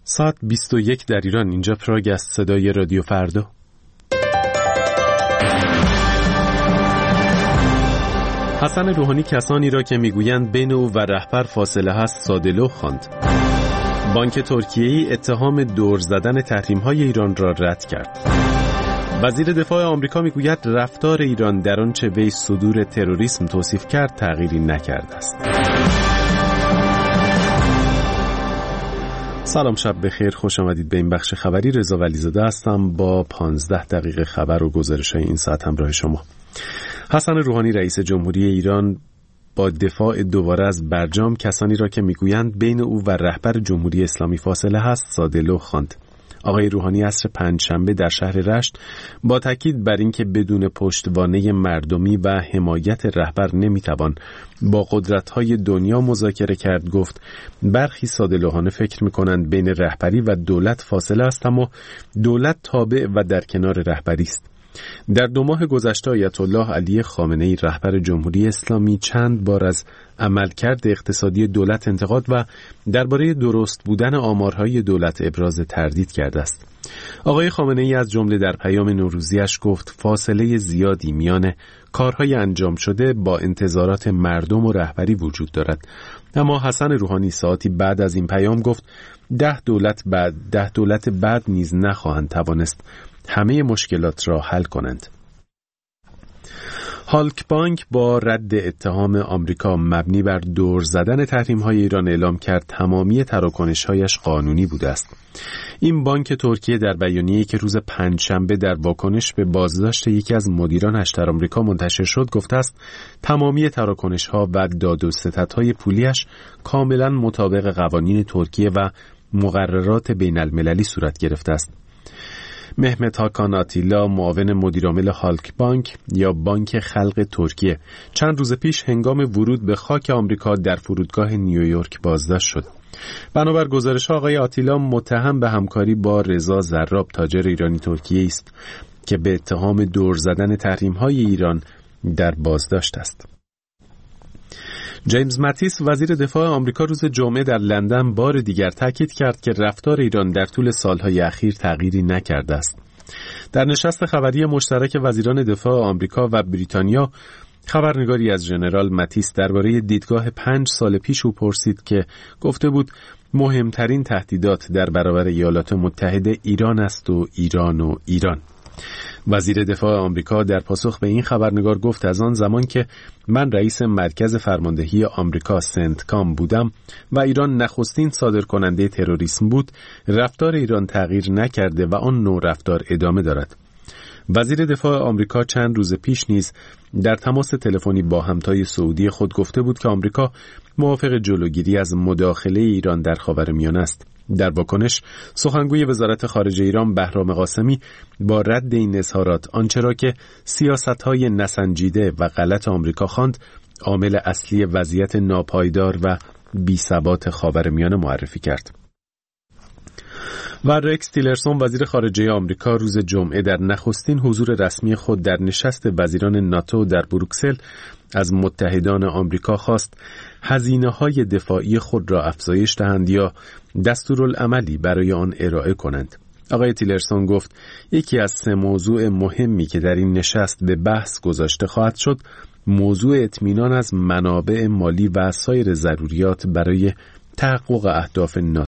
ساعت 21 در ایران. اینجا پراگ است. صدای رادیو فردا. حسن روحانی کسانی را که میگویند بین او و رهبر فاصله هست ساده‌لوح خواند. بانک ترکیه‌ای اتهام دور زدن تحریم‌های ایران را رد کرد. وزیر دفاع آمریکا میگوید رفتار ایران در آنچه وی صدور تروریسم توصیف کرد تغییری نکرده است. سلام، شب بخیر، خوش آمدید به این بخش خبری. رضا ولیزاده هستم با 15 دقیقه خبر و گزارش‌های این ساعت همراه شما. حسن روحانی رئیس جمهوری ایران با دفاع دوباره از برجام کسانی را که میگویند بین او و رهبر جمهوری اسلامی فاصله هست ساده‌لوح خواند. آقای روحانی عصر پنجشنبه در شهر رشت با تاکید بر اینکه بدون پشتوانه مردمی و حمایت رهبر نمیتوان با قدرت‌های دنیا مذاکره کرد گفت برخی ساده‌لوحانه فکر می‌کنند بین رهبری و دولت فاصله است، اما دولت تابع و در کنار رهبری است. در 2 ماه گذشته آیت الله علی خامنه‌ای رهبر جمهوری اسلامی چند بار از عملکرد اقتصادی دولت انتقاد و درباره درست بودن آمارهای دولت ابراز تردید کرده است. آقای خامنه‌ای از جمله در پیام نوروزیش گفت فاصله زیادی میان کارهای انجام شده با انتظارات مردم و رهبری وجود دارد. اما حسن روحانی ساعتی بعد از این پیام گفت 10 دولت بعد نیز نخواهند توانست همه مشکلات را حل کنند. هالک بانک با رد اتهام آمریکا مبنی بر دور زدن تحریم‌های ایران اعلام کرد تمامی تراکنش‌هایش قانونی بوده است. این بانک ترکیه در بیانیه‌ای که روز پنجشنبه در واکنش به بازداشت یکی از مدیرانش در آمریکا منتشر شد گفته است تمامی تراکنش‌ها و داد و ستدهای پولیش کاملاً مطابق قوانین ترکیه و مقررات بین‌المللی صورت گرفته است. مهمت هاکان آتیلا معاون مدیرعامل هالک بانک یا بانک خلق ترکیه چند روز پیش هنگام ورود به خاک آمریکا در فرودگاه نیویورک بازداشت شد. بنابر گزارش آقای آتیلا متهم به همکاری با رضا زراب تاجر ایرانی ترکیه است که به اتهام دور زدن تحریم‌های ایران در بازداشت است. جیمز ماتیس وزیر دفاع آمریکا روز جمعه در لندن بار دیگر تاکید کرد که رفتار ایران در طول سالهای اخیر تغییری نکرده است. در نشست خبری مشترک وزیران دفاع آمریکا و بریتانیا خبرنگاری از ژنرال ماتیس درباره دیدگاه 5 سال پیش او پرسید که گفته بود مهمترین تهدیدات در برابر ایالات متحده ایران است و ایران. وزیر دفاع آمریکا در پاسخ به این خبرنگار گفت از آن زمان که من رئیس مرکز فرماندهی آمریکا سنتکام بودم و ایران نخستین صادرکننده تروریسم بود، رفتار ایران تغییر نکرده و آن نوع رفتار ادامه دارد. وزیر دفاع آمریکا چند روز پیش نیز در تماس تلفنی با همتای سعودی خود گفته بود که آمریکا موافق جلوگیری از مداخله ایران در خاورمیانه است. در واکنش سخنگوی وزارت خارجه ایران بهرام قاسمی با رد این اظهارات آنچه را که سیاست‌های نسنجیده و غلط آمریکا خواند عامل اصلی وضعیت ناپایدار و بی‌ثبات خاورمیانه معرفی کرد. و رکس تیلرسون وزیر خارجه آمریکا روز جمعه در نخستین حضور رسمی خود در نشست وزیران ناتو در بروکسل از متحدان آمریکا خواست هزینه‌های دفاعی خود را افزایش دهند یا دستورالعملی برای آن ارائه کنند. آقای تیلرسون گفت یکی از 3 موضوع مهمی که در این نشست به بحث گذاشته خواهد شد موضوع اطمینان از منابع مالی و سایر ضروریات برای تحقق اهداف ناتو